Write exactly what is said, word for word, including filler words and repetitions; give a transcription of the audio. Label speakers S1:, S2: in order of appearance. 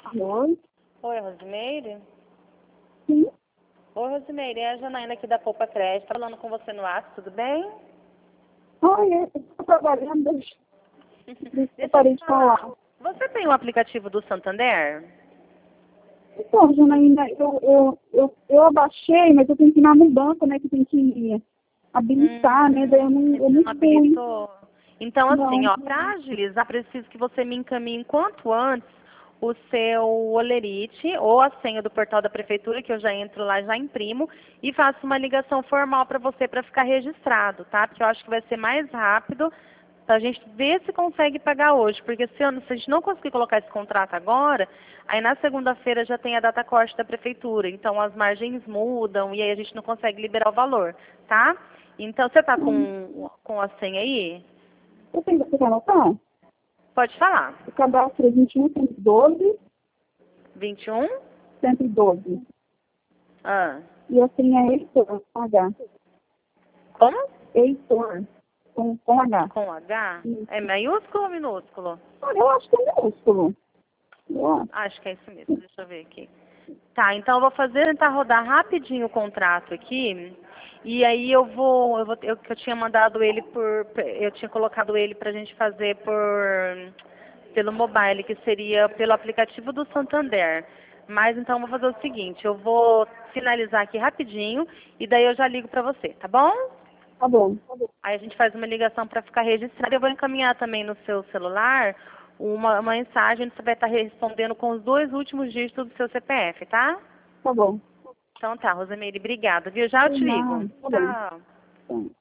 S1: Oi?
S2: Oi, Rosimeire?
S1: Sim.
S2: Oi, Rosimeire, é a Janaína aqui da Poupa Crédito, falando com você no WhatsApp, tudo bem?
S1: Oi, eu estou trabalhando, deixa deixa eu
S2: Deixa eu
S1: parei
S2: te
S1: de
S2: falar.
S1: falar.
S2: Você tem o aplicativo do Santander?
S1: Então, Janaína, eu, eu, eu, eu abaixei, mas eu tenho que ir lá no banco, né, que tem que habilitar, né, daí eu não, eu
S2: Você
S1: não
S2: não
S1: fui.
S2: habilitou? Então, assim,
S1: Não.
S2: ó, para agilizar, preciso que você me encaminhe quanto antes o seu olerite ou a senha do portal da prefeitura, que eu já entro lá, já imprimo, e faço uma ligação formal para você para ficar registrado, tá? Porque eu acho que vai ser mais rápido para a gente ver se consegue pagar hoje. Porque se, eu, se a gente não conseguir colocar esse contrato agora, aí na segunda-feira já tem a data corte da prefeitura. Então as margens mudam e aí a gente não consegue liberar o valor, tá? Então você está
S1: Hum.
S2: com, com a senha aí?
S1: Eu tenho que anotar?
S2: Pode falar.
S1: O cadastro é vinte e um, cento e doze,
S2: vinte e um?
S1: cento e doze.
S2: Ah.
S1: E a senha é Heitor, com H.
S2: Como?
S1: Heitor, com, com H.
S2: Com H?
S1: Isso.
S2: É maiúsculo ou minúsculo?
S1: Ah, eu acho que é minúsculo. Eu acho.
S2: Acho que é isso mesmo, deixa eu ver aqui. Tá, então eu vou fazer, tentar rodar rapidinho o contrato aqui. E aí eu vou, eu vou, eu, que eu tinha mandado ele por, eu tinha colocado ele pra gente fazer por, pelo mobile, que seria pelo aplicativo do Santander. Mas então eu vou fazer o seguinte, eu vou finalizar aqui rapidinho e daí eu já ligo pra você, tá bom?
S1: Tá bom.
S2: Aí a gente faz uma ligação para ficar registrado. Eu vou encaminhar também no seu celular uma, uma mensagem onde você vai estar respondendo com os dois últimos dígitos do seu C P F, tá?
S1: Tá bom.
S2: Então tá, Rosemeire, obrigada, viu? Já eu
S1: Por
S2: te ligo.
S1: nada. Tá bem.
S2: Tchau.
S1: Tá.